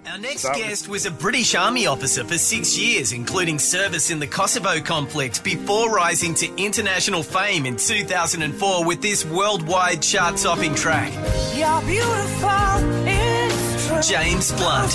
Our next guest was a British Army officer for 6 years, including service in the Kosovo conflict, before rising to international fame in 2004 with this worldwide chart-topping track. You're beautiful, it's true. James Blunt.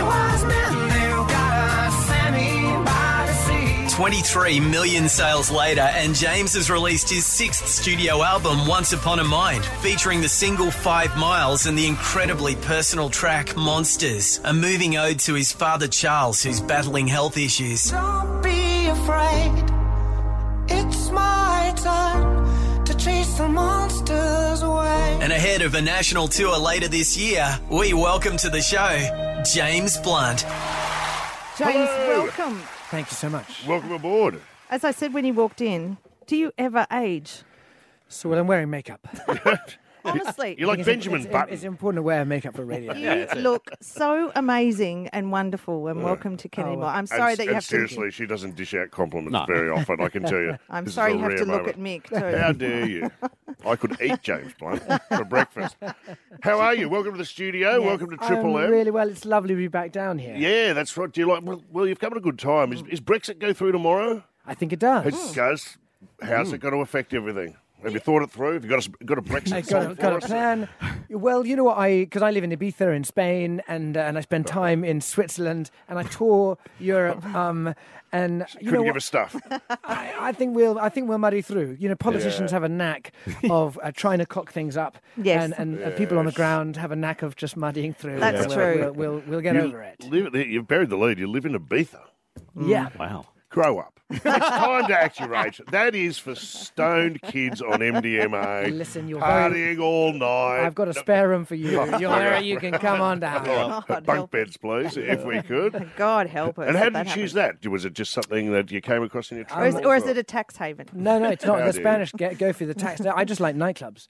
23 million sales later, and James has released his 6th studio album, Once Upon a Mind, featuring the single 5 Miles and the incredibly personal track Monsters, a moving ode to his father Charles, who's battling health issues. Don't be afraid, it's my turn to chase the monsters away. And ahead of a national tour later this year, we welcome to the show James Blunt. James, Hello. welcome. Thank you so much. Welcome aboard. As I said when you walked in, do you ever age? So, well, I'm wearing makeup. Honestly. You're like Benjamin Button. It's important to wear makeup for radio. You look so amazing and wonderful, and welcome to Kenny Moore. I'm sorry that you and have seriously, she doesn't dish out compliments very often, I can tell you. I'm This is sorry a you have rare to look moment. at Mick too. How dare you? I could eat James Blunt for breakfast. How are you? Welcome to the studio. Yes. Welcome to Triple M. Really well. It's lovely to be back down here. Yeah, that's right. Do you like? Well, you've come at a good time. Is Brexit go through tomorrow? I think it does. It does. How's it going to affect everything? Have you thought it through? Have you got a Brexit I song got for a us? plan. Well, you know what? Because I live in Ibiza in Spain, and I spend time in Switzerland, and I tour Europe. And you know Couldn't give what? us stuff. I think we'll muddy through. You know, politicians have a knack of trying to cock things up. Yes. And people on the ground have a knack of just muddying through. That's true. We'll get over it. You've buried the lead. You live in Ibiza. Yeah. Wow. Grow up. It's time to act your age. That is for stoned kids on MDMA. Listen, you're partying all night. I've got a spare room for you. You can come on down. God Bunk help beds, please, if we could. God help us. And how if did you choose that? Was it just something that you came across in your Or travels? is it a tax haven? No, it's not. How The do you? Spanish go for the tax. I just like nightclubs,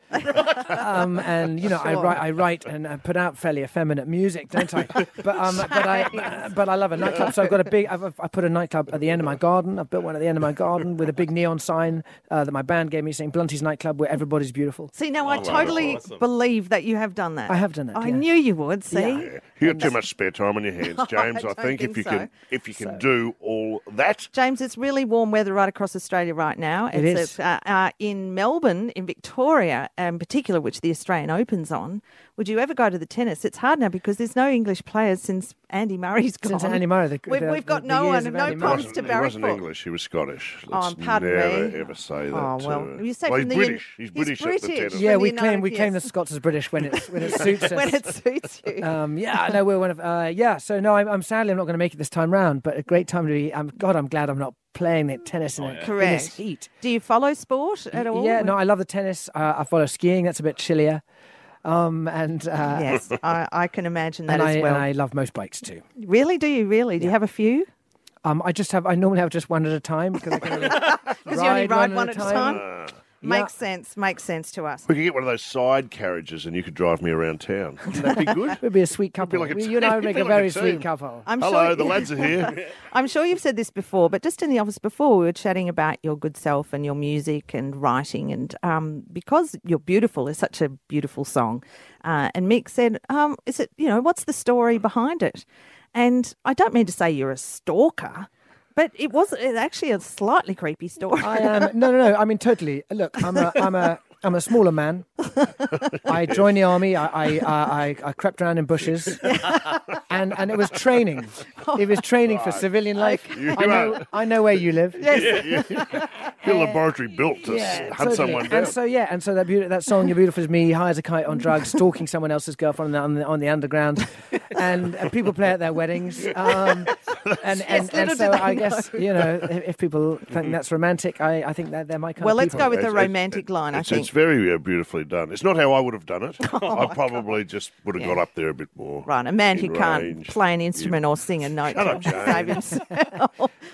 and you know, Sure. I write and I put out fairly effeminate music, don't I? But I love a nightclub. So I've got I put a nightclub at the end of my garden. I've built one at the end of my garden with a big neon sign that my band gave me saying Blunty's Nightclub, where everybody's beautiful. See, now I totally believe that you have done that. I have done that. I yeah. knew you would, see? Yeah. You got too much spare time on your hands, James. I I think don't think if you can do all that. James, it's really warm weather right across Australia right now. It is. In Melbourne, in Victoria, in particular, which the Australian Open's on. Would you ever go to the tennis? It's hard now because there's no English players since Andy Murray's gone. Since Andy Murray, we've got the no years one, of no Andy Murray. problems to He barrack wasn't for. English. He was Scottish. Let's pardon never me. ever say that. Oh, well, you say well, from he's the British. He's British at the tennis. Yeah, From we the claim United- the Scots as British when it suits us. when it suits you. Yeah, no, we're one of. So no, I'm sadly I'm not going to make it this time round, but a great time to be. I'm glad I'm not playing the tennis in this Correct. heat. Do you follow sport at all? Yeah, no, I love the tennis. I follow skiing. That's a bit chillier. Yes, I can imagine that and as well. I love most bikes too. Really? Do you really? Do you have a few? I normally have just one at a time because I can only Because you only ride one at a time? Yeah. Makes sense to us. We could get one of those side carriages and you could drive me around town. Wouldn't that be good? We'd be a sweet couple. like a You and I would team. make We'd a be like very a sweet team. couple. I'm Hello, sure the lads are here. I'm sure you've said this before, but just in the office before, we were chatting about your good self and your music and writing, and because You're Beautiful is such a beautiful song, and Mick said, "Is it? What's the story behind it?" And I don't mean to say you're a stalker, but it's actually a slightly creepy story. I am no. I mean, totally. Look, I'm a smaller man. I joined the army. I crept around in bushes, and it was training. It was training for civilian life. I know where you live. Yes. Your laboratory built to hunt totally. someone down. And so that song "You're Beautiful" is me. He hires a kite on drugs, stalking someone else's girlfriend on the underground, and people play at their weddings. And so I guess if people think that's romantic, I think that they're my kind Well, of let's people. go with the romantic line, I think. It's very beautifely done. It's not how I would have done it. I probably just would have got up there a bit more. Right, a man who in can't range. play an instrument or sing a note Shut up, to save James. himself.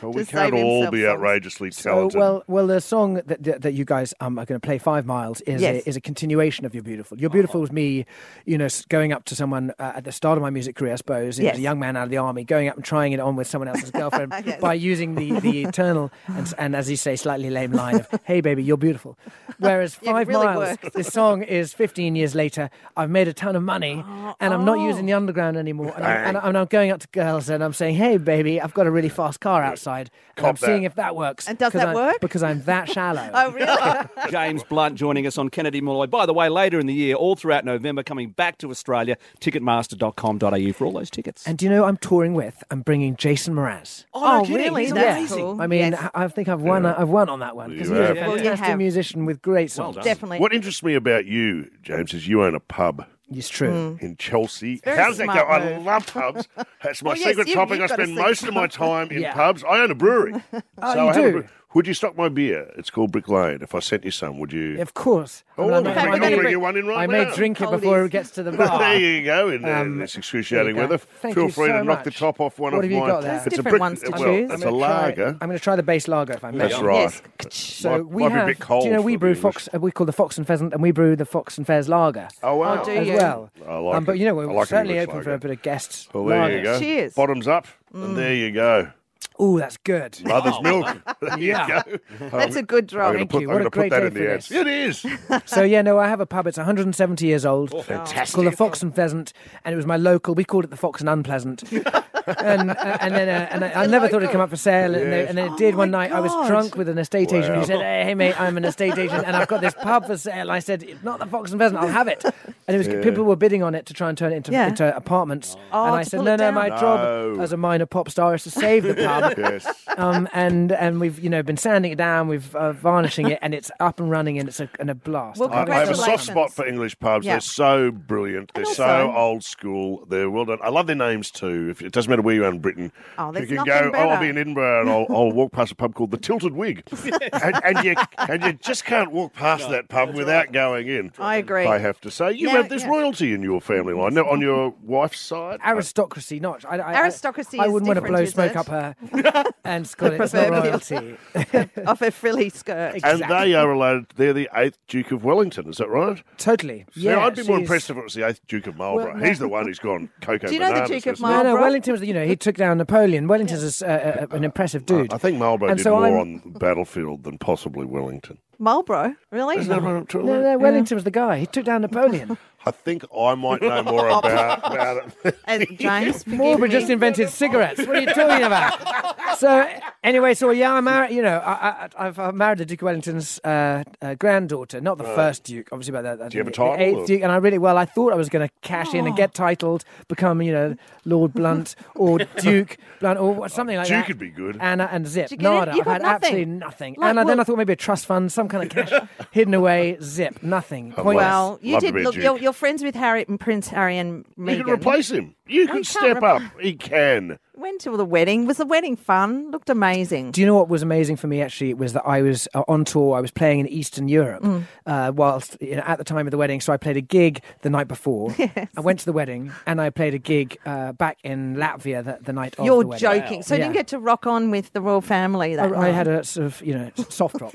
Well, we to can't save all himself be songs. outrageously So, talented. well, the song that you guys are going to play, 5 Miles, is Yes. is a continuation of You're Beautiful. You're Beautiful was me, going up to someone at the start of my music career, I suppose. It Yes. was a young man out of the army, going up and trying it on with someone else's girlfriend Yes. by using the eternal and, as you say, slightly lame line of, hey, baby, you're beautiful. Whereas Yeah, it 5 really Miles, works. this song is 15 years later, I've made a ton of money, and I'm not using the underground anymore. And I'm going up to girls and I'm saying, hey, baby, I've got a really fast car outside. And I'm Cop that. seeing if that works. And does 'cause that work? Because I'm that shallow. Oh, really? James Blunt joining us on Kennedy Molloy. By the way, later in the year, all throughout November, coming back to Australia, ticketmaster.com.au for all those tickets. And do you know I'm touring with? I'm bringing Jason Mraz. Oh, kidding. really? He's That's amazing. cool. I mean, Yes. I think I've won. I've won on that one because You he's a have. Well, you fantastic have. musician with great songs. done. Definitely. What interests me about you, James, is you own a pub It's true. in Chelsea. very How does that go? smart I move. love pubs. That's my Well, yes, secret you've topic. I got a spend secret most of my time in Yeah. pubs. I own a brewery. Oh, So you I have a do? brewery. Would you stock my beer? It's called Brick Lane. If I sent you some, would you? Of course. Oh, I mean, in fact, I'll we bring need- you one in right I now. may drink it before Oldies. it gets to the bar. There you go, in this excruciating there you go. weather. Thank Feel you free so to knock the much. top off one What of have you my. got there? There's It's a different brick. ones to Well, choose. it's I'm a gonna try- lager. I'm going to try the base lager if I may. That's right. Yes. So Might- we might be a have, bit cold do you know, for we the brew English. we call the Fox and Pheasant, and we brew the Fox and Fez lager Oh wow! Oh, do as you? well. I like But it. you know, I we're like an certainly English open for lager. a bit of guest Well, there lager. you go. Cheers. Bottoms up, and there you go. Ooh, that's good. Mother's milk. There Yeah. you go. That's a good I'm drop. going to Thank put, you. I'm What gonna a great put that day in for the ads. this. It is. So yeah, no, I have a pub. It's 170 years old. Fantastic. It's called the Fox and Pheasant, and it was my local. We called it the Fox and Unpleasant. and I never thought it'd come up for sale, and then it did one night. I was God. drunk with an estate agent Wow. who said, "Hey mate, I'm an estate agent, and I've got this pub for sale." And I said, "It's not the Fox and Pheasant. I'll have it." And it was people were bidding on it to try and turn it into apartments. Oh, and I to said, pull "No, it no, down. my No. job as a minor pop star is to save the pub." Yes. And we've been sanding it down, we've varnishing it, and it's up and running, and it's a blast. Well, I have a Congratulations. soft spot for English pubs. Yeah. They're so brilliant. They're also- so old school. They're well done. I love their names too. If it doesn't matter where you are in Britain. Oh, you there's can nothing go. Oh, better. I'll be in Edinburgh, and I'll walk past a pub called the Tilted Wig, and you just can't walk past that pub without going in. I agree. I have to say, you Now- have this yeah. royalty in your family line. Now, on your wife's side, Aristocracy, not Aristocracy I is wouldn't want to different, blow is smoke it? up her and call it it's not Proverbial. royalty. Off a frilly skirt. and they are related. They're the 8th Duke of Wellington. Is that right? Totally. See, Yeah, I'd be more she's- impressed if it was the 8th Duke of Marlborough. Well, He's the one who's gone cocoa Do you know the bananas, Duke of isn't he? No, Marlborough? Wellington was he took down Napoleon. Wellington's an impressive dude. I think Marlborough And did so more I'm- on the battlefield than possibly Wellington. Marlborough? Really? Isn't that what I'm talking No, about? no, Wellington was the guy. He took down Napoleon. I think I might know more about it. And James, forgive Marlborough me. just invented cigarettes. What are you talking about? So anyway, yeah, I'm married. I've married the Duke of Wellington's granddaughter, not the first Duke, obviously. But Do you have a the title, eighth or- Duke, and I thought I was going to cash in and get titled, become Lord Blunt or Duke Blunt or something like that. Duke would be good. And Zip. Did you get it? Nada. You I've got had nothing. absolutely nothing. Like, And then well- I thought maybe a trust fund, some kind of cash hidden away. Zip. Nothing. Pointless. Well, you Love to did. be a Look, Duke. you're friends with Harry and Prince Harry and Meghan. You can replace him. You can can't step up. He can. Went to the wedding. Was the wedding fun? Looked amazing. Do you know what was amazing for me actually was that I was on tour. I was playing in Eastern Europe whilst at the time of the wedding. So I played a gig the night before. I went to the wedding and I played a gig back in Latvia the night of You're the wedding. joking. So you Yeah. didn't get to rock on with the royal family that I night? had a sort of soft rock.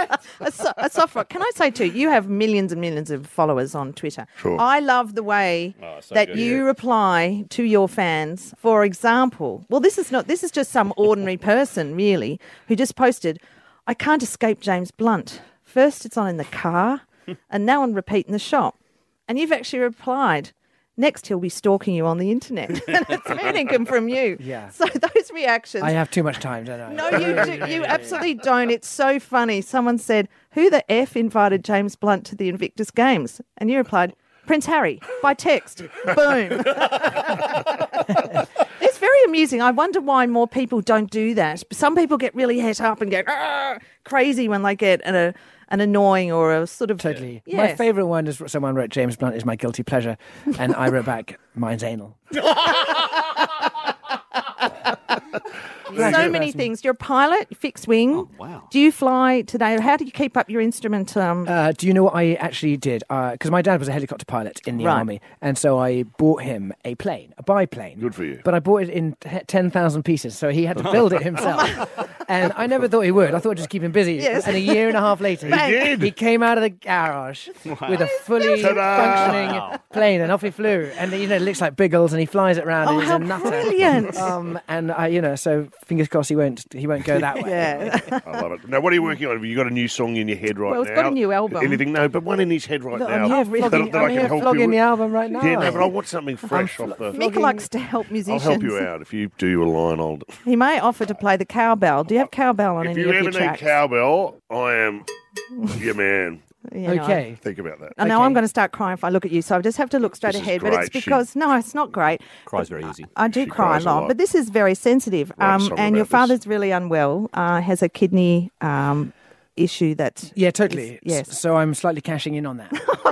a soft rock. Can I say too, you have millions and millions of followers on Twitter. Sure. I love the way that you reply to your fans. For example, well, this is just some ordinary person really who just posted, "I can't escape James Blunt. First it's on in the car, and now on repeat in the shop." And you've actually replied, "Next he'll be stalking you on the internet." And it's Manningham from you. Yeah. So those reactions. I have too much time, don't I? No, you do. You absolutely don't. It's so funny. Someone said, "Who the F invited James Blunt to the Invictus Games?" And you replied, "Prince Harry," by text. Boom. It's very amusing. I wonder why more people don't do that. Some people get really het up and get crazy when they get an annoying or a sort of... Totally. Yes. My favourite one is someone wrote, "James Blunt is my guilty pleasure," and I wrote back, "Mine's anal." so many things. You're a pilot, fixed wing. Oh, wow. Do you fly today? How do you keep up your instrument? Do you know what I actually did? Because my dad was a helicopter pilot in the Right. army, and so I bought him a biplane. Good for you. But I bought it in 10,000 pieces, so he had to build it himself. And I never thought he would. I thought I'd just keep him busy. Yes. And a year and a half later, did. he came out of the garage with a fully functioning plane, and off he flew. And it looks like Biggles, and he flies it around, and he's how a nutter. brilliant. And I, so fingers crossed he won't go that way. Yeah. I love it. Now, what are you working on? Have you got a new song in your head right Well, now? it's got a new album. Anything? No, but one in his head right now. I'm here flogging, that I can help you flogging the with. album right now. Yeah, no, but I want something fresh off the... Mick likes to help I'll musicians. help you out. If you do a line, I'll... He may offer to play the cowbell. Do you have cowbell on If any you of ever your need tracks? cowbell, I am your man. You know. Okay. Think about that. I know Okay. I'm going to start crying if I look at you, so I just have to look straight This is ahead. But it's great. because, no, it's not great. Cries very easy. I do She cry a cries a lot, lot. but this is very sensitive. Write a song And your about this. father's really unwell, has a kidney issue that... Yeah, totally. Yes. So I'm slightly cashing in on that.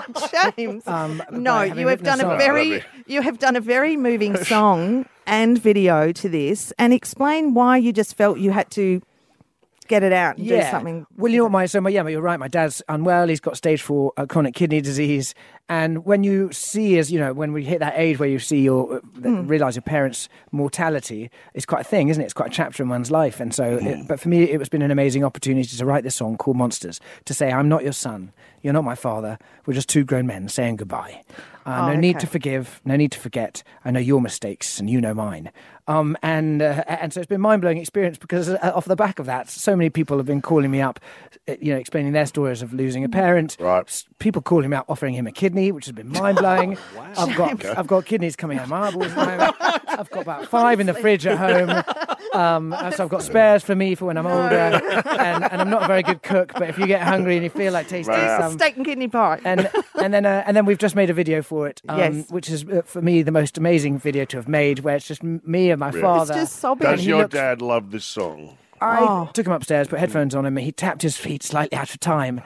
James, no, by having you have written a done a song. very, Lovely. you have done a very moving song and video to this, and explain why you just felt you had to get it out and do something. Well, you know what, but you're right. My dad's unwell. He's got stage 4 chronic kidney disease. And when you see, when we hit that age where you see realise your parents' mortality, it's quite a thing, isn't it? It's quite a chapter in one's life. And so, but for me, it's been an amazing opportunity to write this song called Monsters, to say, I'm not your son. You're not my father. We're just two grown men saying goodbye. No need to forgive. No need to forget. I know your mistakes and you know mine. And so it's been a mind-blowing experience because off the back of that, so many people have been calling me up, explaining their stories of losing a parent. Right. People calling me up, offering him a kidney, which has been mind-blowing. Wow. I've got kidneys coming out of marbles at the moment. I've got about 5 in the fridge at home. So I've got spares for me for when I'm older. And I'm not a very good cook, but if you get hungry and you feel like tasting some... Steak and kidney pie. And then we've just made a video for it, Yes. which is for me the most amazing video to have made, where it's just me and my father. It's just sobbing. Does he your looks- dad love this song? I took him upstairs, put headphones on him, and he tapped his feet slightly out of time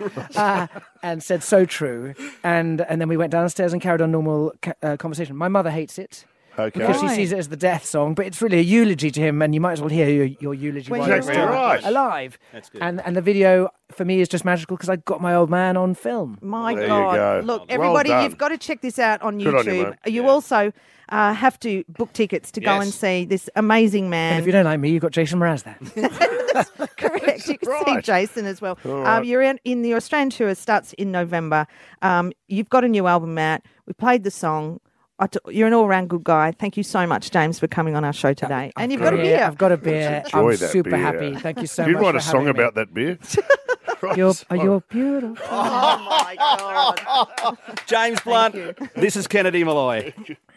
and said, "So true." And then we went downstairs and carried on normal conversation. My mother hates it. Okay. Because she Right. sees it as the death song, but it's really a eulogy to him, and you might as well hear your eulogy Well, while you're he's Exactly still right. alive. That's good. And the video for me is just magical because I got my old man on film. My There you God. go. Look, Well everybody, done. you've got to check this out on Good on you, YouTube. mate. You Yeah. also have to book tickets to go Yes. and see this amazing And man. if you don't like me, you've got Jason Mraz there. Correct. You can Right. see Jason as well. right. You're in the Australian tour. Starts in November. You've got a new album out. We played the song. You're an all-round good guy. Thank you so much, James, for coming on our show today. And you've got a beer. I've got a beer. Enjoy I'm that super beer. happy. Thank you so Did you much. write a for song having me. about that beer? You're beautiful. Oh my God! James Blunt, this is Kennedy Malloy.